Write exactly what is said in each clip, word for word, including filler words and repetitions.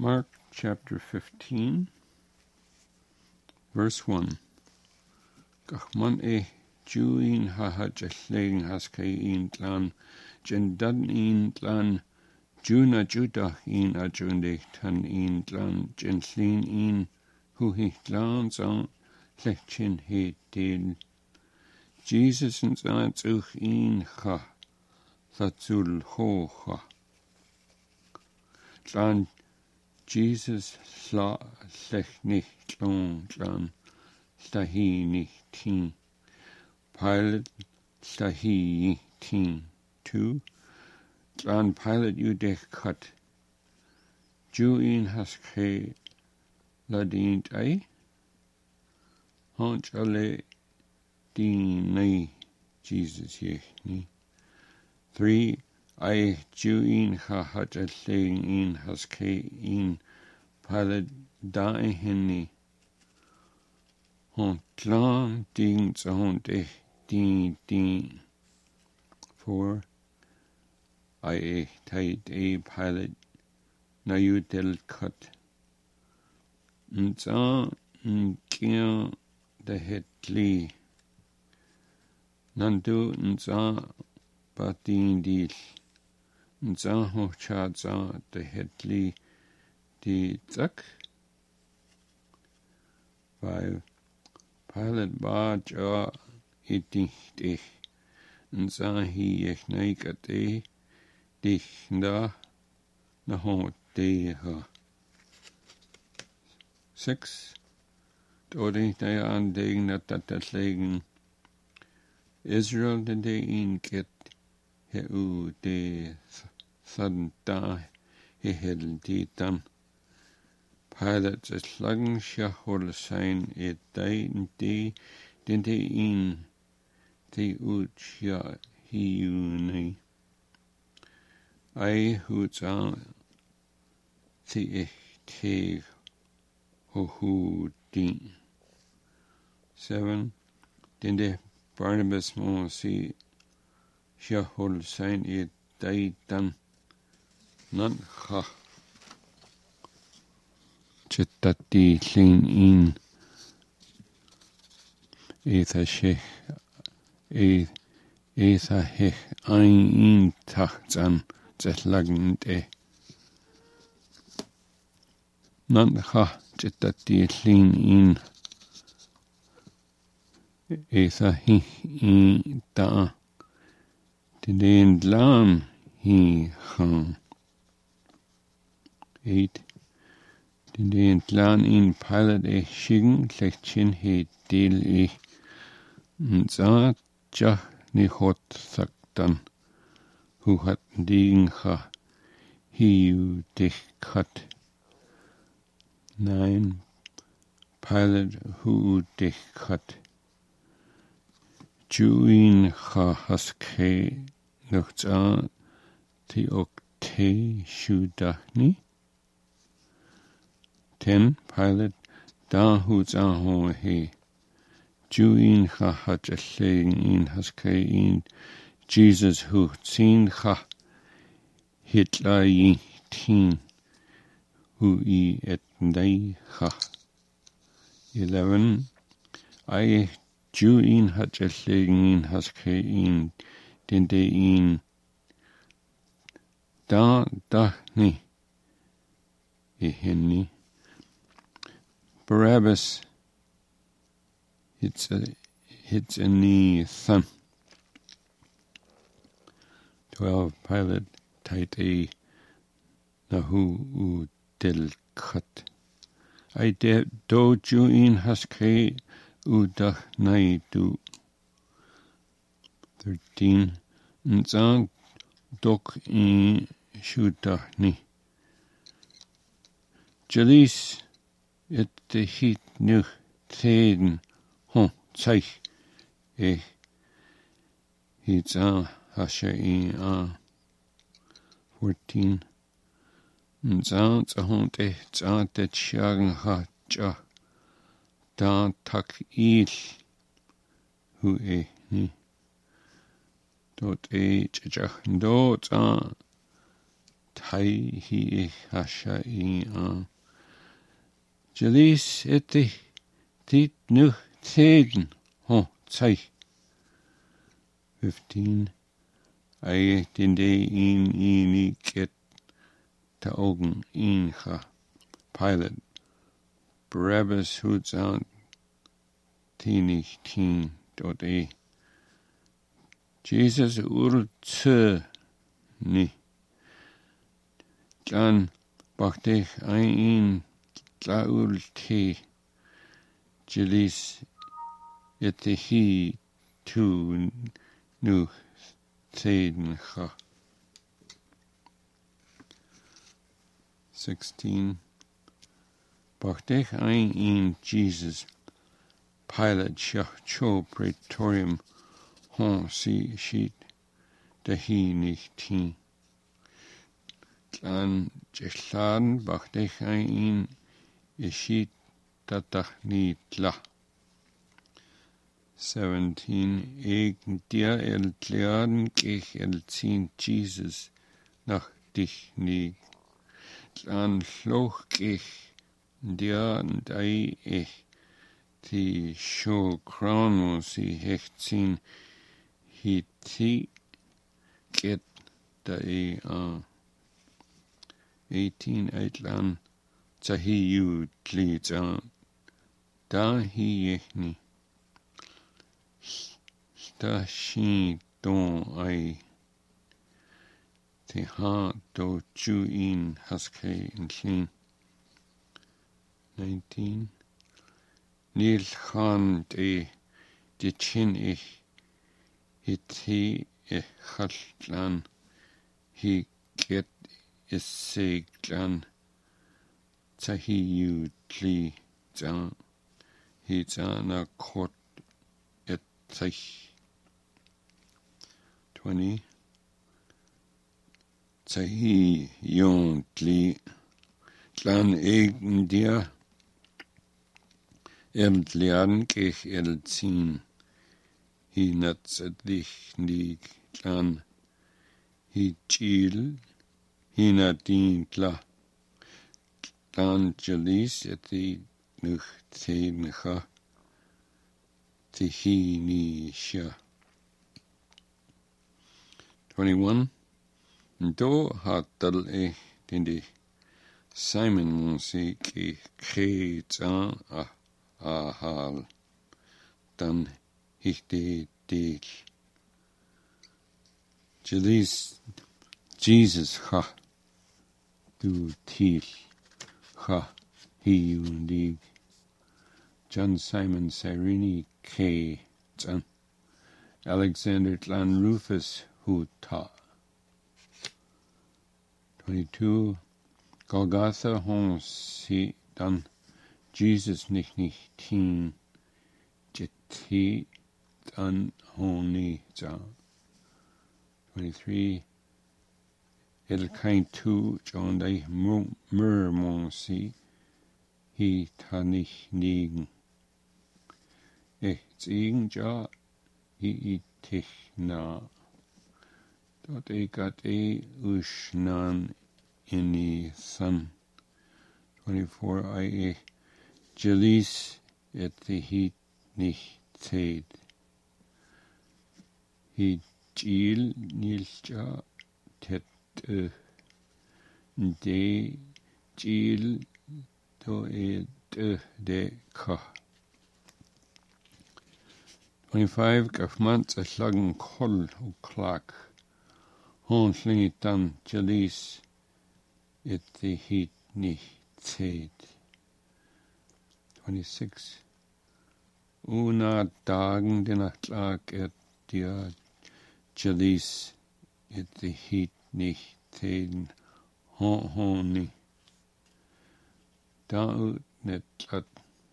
Mark chapter fifteen, verse one. Gachman e juin ha jalling haske in tlan, jendan in tlan, juna judah in ajunde tan in tlan, jenslin in hu he tlan zan lechin he del. Jesus en zan zuch in ha, thatzul ho ha. Tlan Jesus sla lech nicht long tlan, stahi nicht tin. Pilate stahi tin. Two. Tlan Pilate you dech cut. Ju in has ke ladint ai. Hanch ale din nei Jesus yech ni. Three. I Ju in ha hat a thing in has ke in Pilate da henni. Hon tlan ding za hon de din din. Four. I e tight a Pilate na you del cut. Nza nkia de hetli. Nandu nza batin dil. Nza ho cha za de hetli di zak. Five. Pilate ba ja idicht ich. Nza hi ich neigat e dich da na ho de ha. Six. Dodi de an degen dat dat dat legen. Israel de de in get he u de sudden da he hedel di dan. Pilate het slagen sjachol zijn et dein de den de in de ut sja hi uni. Ai hut aan te ich te ho hu din. Seven. Den de Barnabas mo si sjachol zijn et de dan nan ha. Chittati llyn un eitha shech eitha hech ein un tachtan zetlagn de. Nan ha chittati llyn un eitha hech un da den dlan hi chan. Eight. Den den tlan in Pilate e shigen lechin he del e nza ja ni hot saktan hu hat ding ha hi u dich cut. Nine. Pilate hu dich cut. Juin ha haske noch za ti ok te shudachni. Ten. Pilate da hu za ho he. Juin ha hat a thing in haske in Jesus hu zin ha hitla yi tin hu I et nei ha. Eleven. I Juin hat a thing in haske in den de in da da ni e henni. Barabbas hits a hits a knee thump. Twelve. Pilate tight a nahu u del cut. I de do Juin haske u da nai du. Thirteen. Nzang dok in shudahni. Jalis et de hit nu theden hon zeich e hits a hasha in a. Fourteen. Nzang za hon te za te tjagen ha ja da tak il hu e ni. Dot e tjach do za tai hi ich hasha I a. Jalis eti dit nu teden ho tai. Fifteen. Ai den de in in get ta augen in ha. Pilate. Barabbas hoots out teenig teen dot e. Jesus urtse ni. Jan bachtech ein tla ulte. Jelis ete hi tu nu teden ha. Sixteen. Bachtech ein in Jesus. Pilate shach cho praetorium hon si sheet de hi nicht teen. Tlan jechladen bachtech ein in ishit datach ni tla. Seventeen. Eg dir el tladen ich el zin Jesus nach dich ni. Tlan loch ich dir dai ich die show crown si hecht zin hi ti get dai a. Eighteen eitlan tahi yu tlit a. Da hi ich ni. Da shi don ai. Te ha do chu in haske in clean. Nineteen. Nil khan de de chin ich hiti e khaltlan hi get is seglan tahi yu tli ta hi ta na kot et tach. Twenty. Tahi yon tli tlan egen dia el tlian ich el zin hi natsadlich nig tlan hi chil hi nadin tla tlan jalis eti nuch ten cha ti hi ni sha. Twenty-one. Do hat dal ich den die Simon si ki kreet a a hal dan ich de de Jalis Jesus ha du til ha he unig John Simon Cyrene K tan Alexander Tlan Rufus hu ta. Twenty-two. Golgotha hon si dan Jesus nicht nicht teen jeti dan honi za. Twenty-three. El kain tu John dai mur mon si hi ta nicht nigen. Eh ziegen ja hi i tich na. Dort e gat e ushnan in the sun. Twenty-four. I e Jalis et the heat nicht zed. He jil nilja tet uh, de jil to e de de ka. Twenty-five. Gafmant a slagen kol o klak. Hon slingit dan Jalis et the heat nicht zed. Twenty-six. Una dagen den atlag et dia Jalis et the heat nicht zeden hon honi. Da ut net at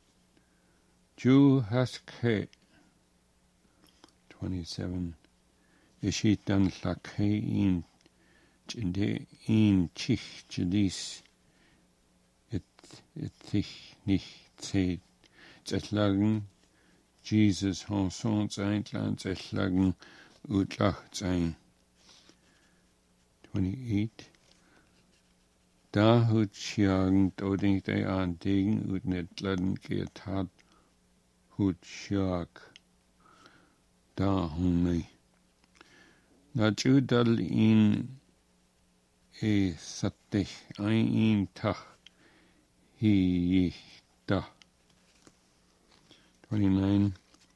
Jew has ke. Twenty-seven. Ishit dan lake in jinde in chich Jalis et et sich nicht zed. Zetlagen Jesus hon sons eintland zetlagen utlach sein. Twenty-eight. Da hut sjagen doding de an degen ut net laden get hat hut sjag. Da hunne. Na judal in e sattech ein in tach hi da. twenty-nine.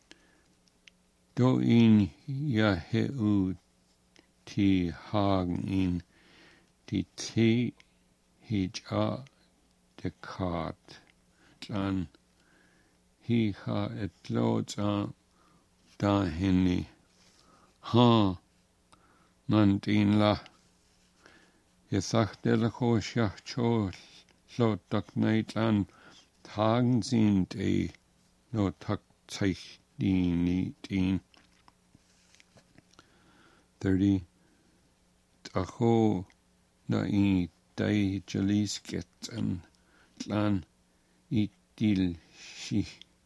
Do in ja heu ti hagen in di te hij a de kart. Dan hi ha et lood a da henne. Ha man din la. Je sagt der ko sjach cho slot dak neit an tagen sind e no tak zeich di ni din. thirty. Tacho na i dai jalis get an tlan i dil shi.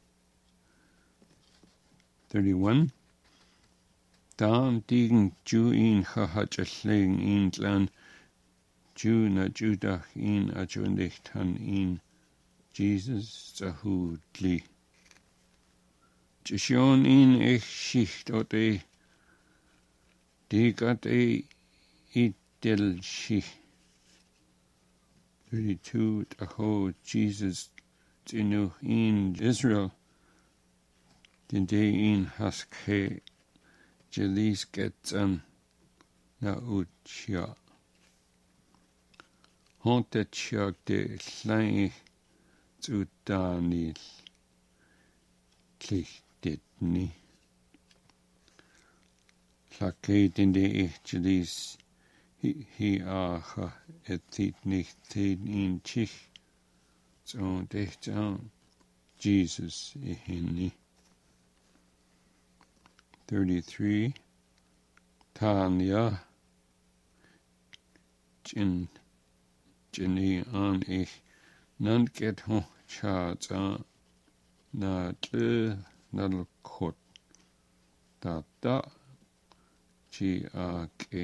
thirty-one. Dan digen ju in chahat a sling in tlan ju na judach in a jundicht han in Jesus zahudli. Jishon in ich schicht ot e digat e i del shi. thirty-two. Tacho Jesus tinu in Israel den de in haske jelis getzen na utja. Hontet sjag de slang zu Daniel klichtet ni. Saket in de ich jelis hi hi acha et tit nicht tin in chich. So dicht an Jesus i hinni. thirty-three. Tanya Jin Jinni an ich nant get ho cha za na tle nal kot da da chi a ke.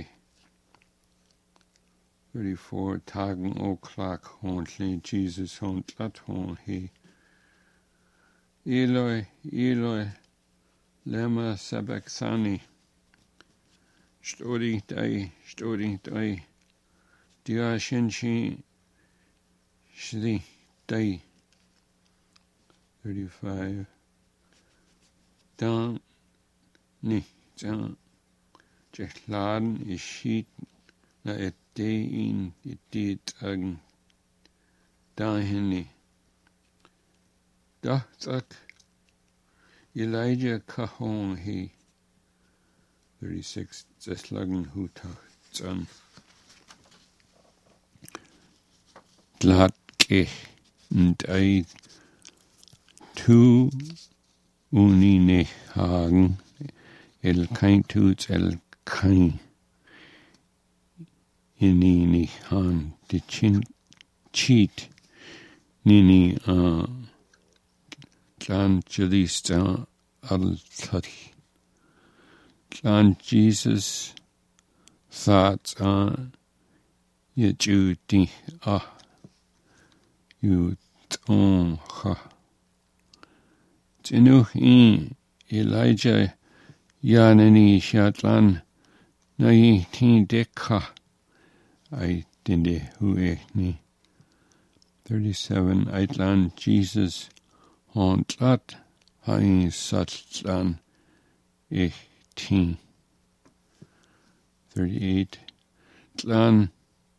thirty-four. Tagen o klak hontli Jesus hont lat hon he. Eloi, Eloi, lema sabachthani. Stori dai, stori dai. Dia shenshi shri dai. thirty-five. Dan ni jan jechladen is shit na et de in it dit agen da hinni. Da tak Elijah kahon he. thirty-six. Zeslagen hutach zan. Glatke und ei tu unine hagen el kein tuts el kein inini han de chin cheat nini a Clan Jalista al Tati. Clan Jesus thoughts on yet you di ah you ton ha. Tinuch in Elijah yanani shatlan na yi tin dekha I dinde hu ni. thirty-seven. Eitlan Jesus Hontlat hain satlan ich tin. thirty-eight. Tlan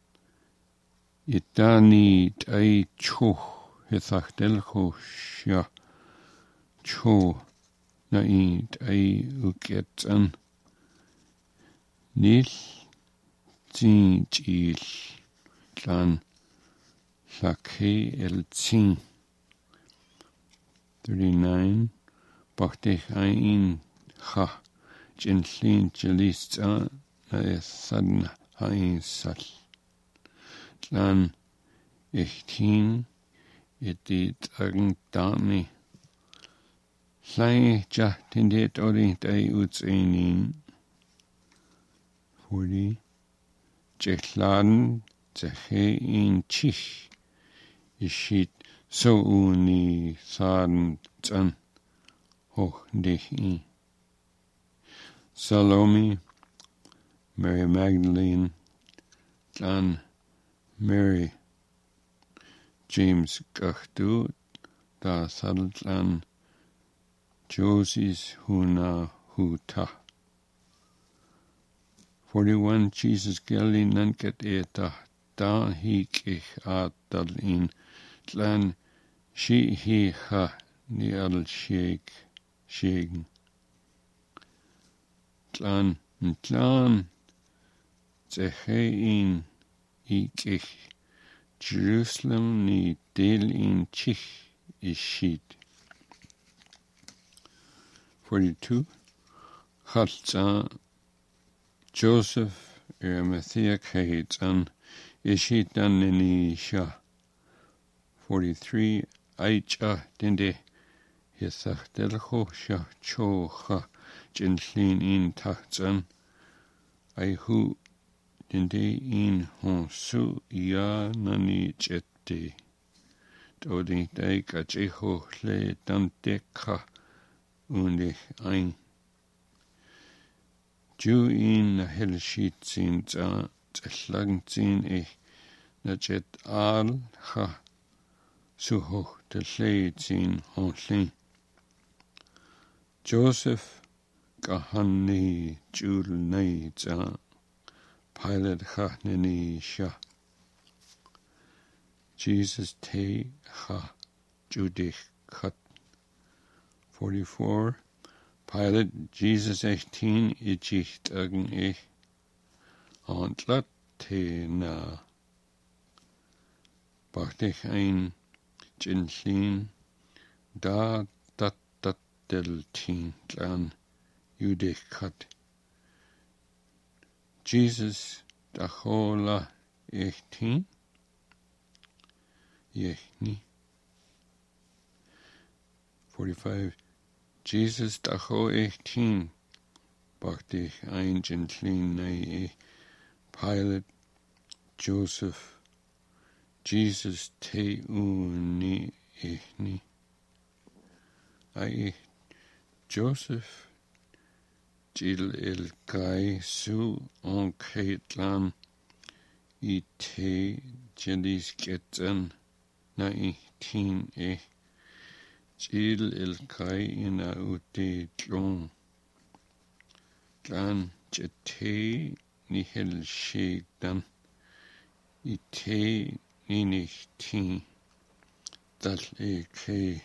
itani dai cho hethachdelcho sha cho na in dai uketan nil tin chil tlan lake el tin. thirty-nine. Bachtech ein ha gentlin jelista na sudden hain sal. Tlan eighteen. Edit agn dani. Llai jacht in det ori dai uts einin. forty. Jechladen te he in chich ishit so uni saden tan hoch dich in. Salome, Mary Magdalene, John, Mary, James Gachdu, da Sadlan, Joses Huna Huta. forty-one Jesus Galilee nanket eta da hik ich adal in tlan shi hi ha ni al shake shegen. Tlan tlan zehe in ik ich Jerusalem ni del in chich is sheet. forty-two Chalza Joseph Arimathea Kates and Ishit Danisha. forty-three Aicha Dinde Hisach Delho Sha Chocha Gentlin in Tachtan Aihu Dinde in Honsu Ya Nani Jette Doding Daika Jeho Le Danteka Unde ein Ju in na hellschiet sin za tlang sin ich na jet al ha su hoch de leid sin honlin. Joseph gahanni jul nei za Pilate ha nini sha. Jesus te ha judich kat. forty-four Pilate, Jesus eighteen, ichicht agen ich, antlat te na. Bacht ich ein, gentlin, da dat dat deltin, tlan, judich kat. Jesus, dachola eighteen, yechni. forty-five Jesus dacho eighteen, bachte ich ein gentlin nei ich, Pilate, Joseph, Jesus te uni ich ni. Ai ich, Joseph, Jill el kai su on Caitlan, i te jelis getan, na ich teen ich, Jill el kai ina ute tlong. Tlan jete ni hel shegdan. I te ni nichti. Dal e ke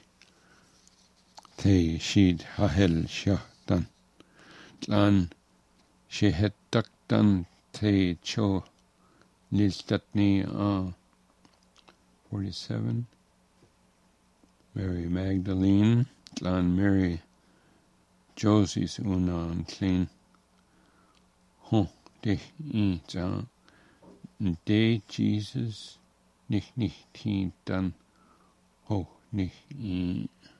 te shid ha hel shachtan. Tlan she het daktan te cho nilstatni a. forty-seven Mary Magdalene, tlan Mary, Joses unan clean. Ho, de in za, de Jesus, nicht nicht hin dann, ho, nicht in.